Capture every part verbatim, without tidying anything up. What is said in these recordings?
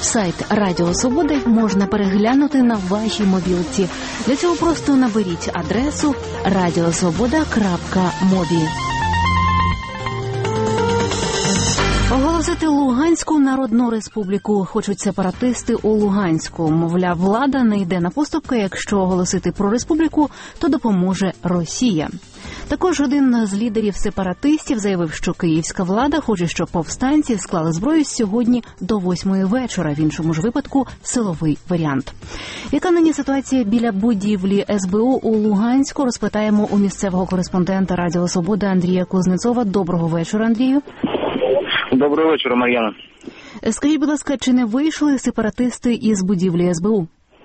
Сайт Радіо Свобода можна переглянути на вашій мобілці. Для цього просто наберіть адресу радіосвобода крапка мобі. Оголосити Луганську Народну Республіку хочуть сепаратисти у Луганську. Мовляв, влада не йде на поступки, якщо оголосити про республіку, то допоможе Росія. Також один з лідерів сепаратистів заявив, що київська влада хоче, щоб повстанці склали зброю сьогодні до восьмої вечора, в іншому ж випадку силовий варіант. Яка нині ситуація біля будівлі ес бе у у Луганську, розпитаємо у місцевого кореспондента Радіо Свобода Андрія Кузнецова. Доброго вечора, Андрію. Доброго вечора, Мар'яна. Скажіть, будь ласка, чи не вийшли сепаратисти із будівлі ес бе у?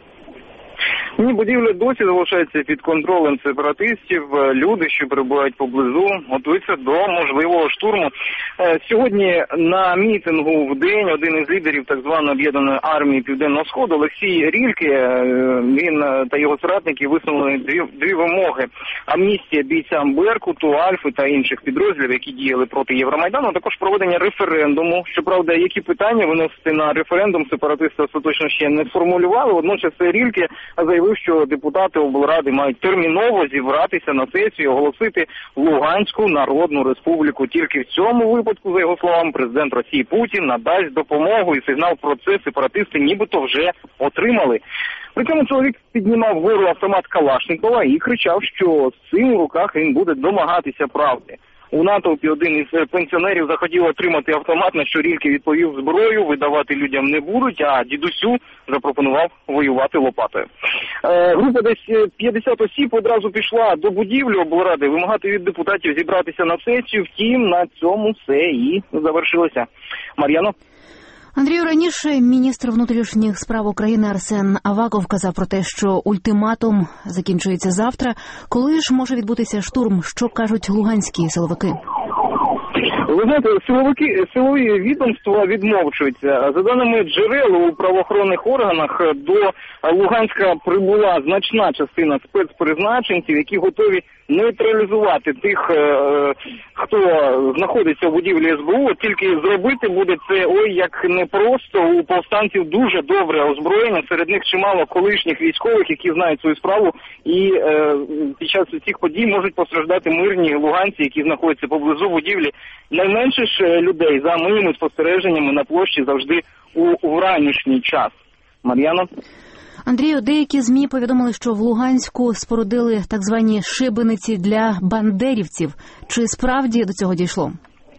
Ні, будівля досі залишається під контролем сепаратистів. Люди, що перебувають поблизу, готуються до можливого штурму. Сьогодні на мітингу в день один із лідерів так званої об'єднаної армії Південного Сходу, Олексій Рільке, він та його соратники висунули дві, дві вимоги. Амністія бійцям Беркуту, Альфи та інших підрозділів, які діяли проти Євромайдану, а також проведення референдуму. Щоправда, які питання виносити на референдум сепаратисти остаточно ще не сформулювали. Водночас Рільке заявив, що депутати облради мають терміново зібратися на сесію і оголосити Луганську Народну Республіку. Тільки в цьому випадку, за його словами, президент Росії Путін надасть допомогу, і сигнал про це сепаратисти нібито вже отримали. При цьому чоловік піднімав вгору автомат Калашникова і кричав, що з цим у руках він буде домагатися правди. У натовпі один із пенсіонерів захотів отримати автомат, на що Рільке відповів: зброю видавати людям не будуть, а дідусю запропонував воювати лопатою. Е, група десь п'ятдесят осіб одразу пішла до будівлі облради вимагати від депутатів зібратися на сесію. Втім, на цьому все і завершилося. Мар'яно? Андрію, раніше міністр внутрішніх справ України Арсен Аваков казав про те, що ультиматум закінчується завтра. Коли ж може відбутися штурм? Що кажуть луганські силовики? Ви знаєте, силовики, силові відомства відмовчуються. За даними джерел у правоохоронних органах, до Луганська прибула значна частина спецпризначенців, які готові нейтралізувати тих, хто знаходиться у будівлі ес бе у. Тільки зробити буде це ой як непросто. У повстанців дуже добре озброєння, серед них чимало колишніх військових, які знають свою справу, і е, під час цих подій можуть постраждати мирні луганці, які знаходяться поблизу будівлі. Найменше ж людей, за моїми спостереженнями, на площі завжди у, у ранішній час. Мар'яна? Андрію, деякі ЗМІ повідомили, що в Луганську спорудили так звані шибениці для бандерівців. Чи справді до цього дійшло?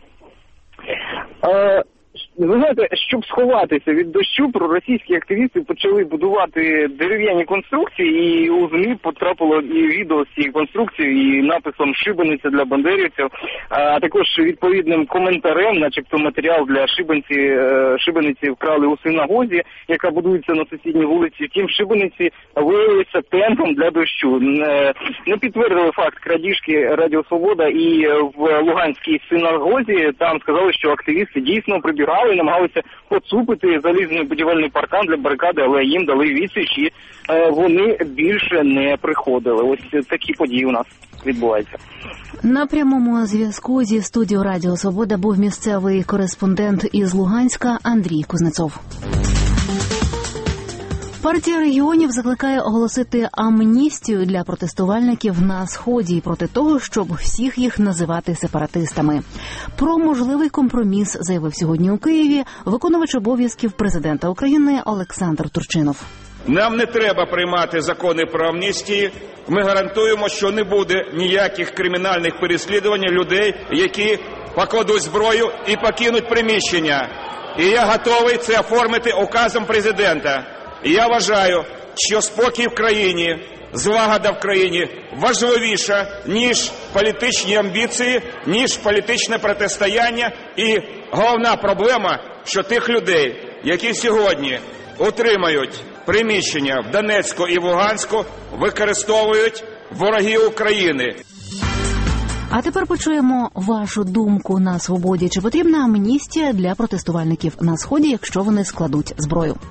Е... Ви знаєте, щоб сховатися від дощу, проросійські активісти почали будувати дерев'яні конструкції, і у ЗМІ потрапило і відео з цієї конструкції, і написом «Шибениця для бандерівців», а також відповідним коментарем, начебто матеріал для шибениці, шибениці вкрали у синагозі, яка будується на сусідній вулиці. Втім, шибениці виявилися тентом для дощу. Не підтвердили факт крадіжки Радіо Свобода і в Луганській синагозі. Там сказали, що активісти дійсно прибігали і намагалися поцупити залізний будівельний паркан для барикади, але їм дали відсіч, і е, вони більше не приходили. Ось такі події у нас відбуваються. На прямому зв'язку зі студією Радіо Свобода був місцевий кореспондент із Луганська Андрій Кузнецов. Партія регіонів закликає оголосити амністію для протестувальників на Сході проти того, щоб всіх їх називати сепаратистами. Про можливий компроміс заявив сьогодні у Києві виконувач обов'язків президента України Олександр Турчинов. Нам не треба приймати закони про амністії. Ми гарантуємо, що не буде ніяких кримінальних переслідувань людей, які покладуть зброю і покинуть приміщення. І я готовий це оформити указом президента. І я вважаю, що спокій в країні, злагода в країні важливіша, ніж політичні амбіції, ніж політичне протистояння. І головна проблема, що тих людей, які сьогодні утримують приміщення в Донецьку і в Луганську, використовують вороги України. А тепер почуємо вашу думку на Свободі. Чи потрібна амністія для протестувальників на Сході, якщо вони складуть зброю?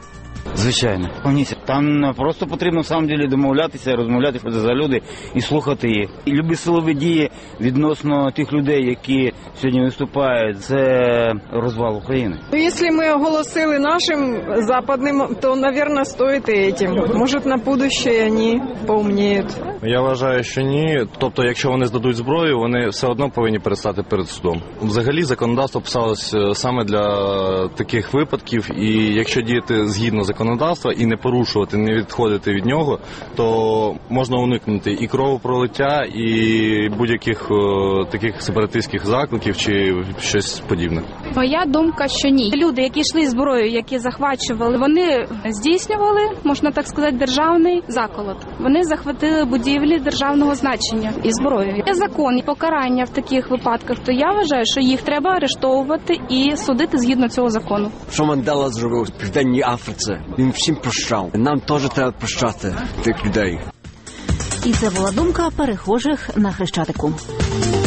Звичайно. Там просто потрібно в самом деле домовлятися, розмовляти, що це за люди і слухати їх. І любі силові дії відносно тих людей, які сьогодні виступають, це розвал України. Якщо ми оголосили нашим западним, то, мабуть, стоїть і цим. Може, на будущее вони поумніють. Я вважаю, що ні. Тобто, якщо вони здадуть зброю, вони все одно повинні перестати перед судом. Взагалі, законодавство писалось саме для таких випадків, і якщо діяти згідно законодавства і не порушувати, не відходити від нього, то можна уникнути і кровопролиття, і будь-яких о, таких сепаратистських закликів чи щось подібне. Моя думка, що ні. Люди, які йшли зброєю, які захвачували, вони здійснювали, можна так сказати, державний заколот. Вони захватили будівлі державного значення і зброєю. Є закон і покарання в таких випадках, то я вважаю, що їх треба арештовувати і судити згідно цього закону. Що Мандела зробив в Південній Африці? Він всім прощав. Нам теж треба прощати тих людей. І це була думка перехожих на Хрещатику.